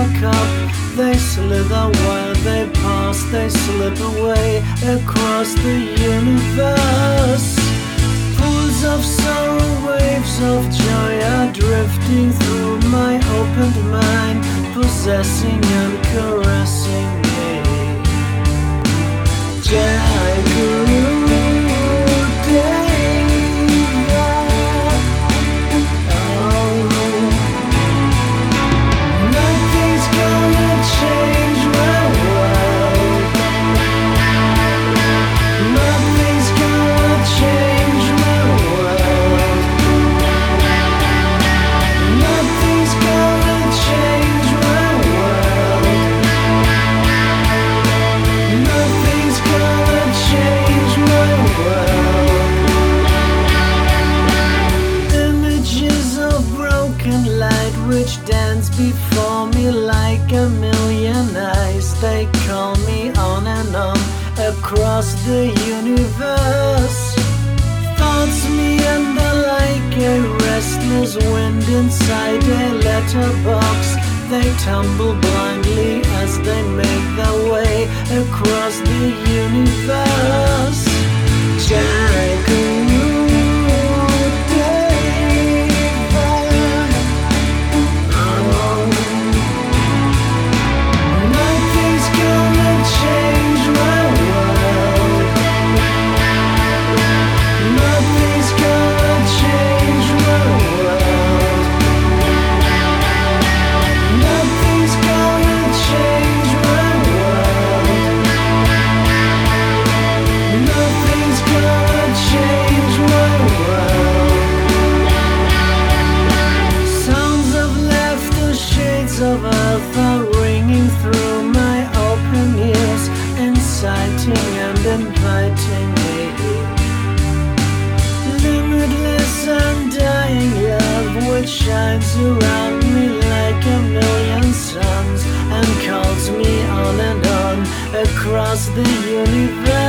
look up, they slither while they pass, they slip away across the universe. Pools of sorrow, waves of joy are drifting through my opened mind, possessing and caressing me. Jai Guru Deva. Oh, nothing's gonna change my world. Nothing's gonna change my world. Nothing's gonna change my world. Nothing's gonna change my world. Images of broken light which dance before me like a million eyes. They call me on and on across the universe. Thoughts meander like a restless wind inside a letterbox. They tumble blindly as they make their way across the universe. Jai Guru Deva. Oh, nothing's gonna change my world. Nothing's gonna change my world. Nothing's gonna change my world. Nothing's gonna change my world. Sounds of laughter, shades of earth are ringing through my open ears, inciting and inviting me. Limitless undying love which shines around me like a million suns and calls me on and on across the universe.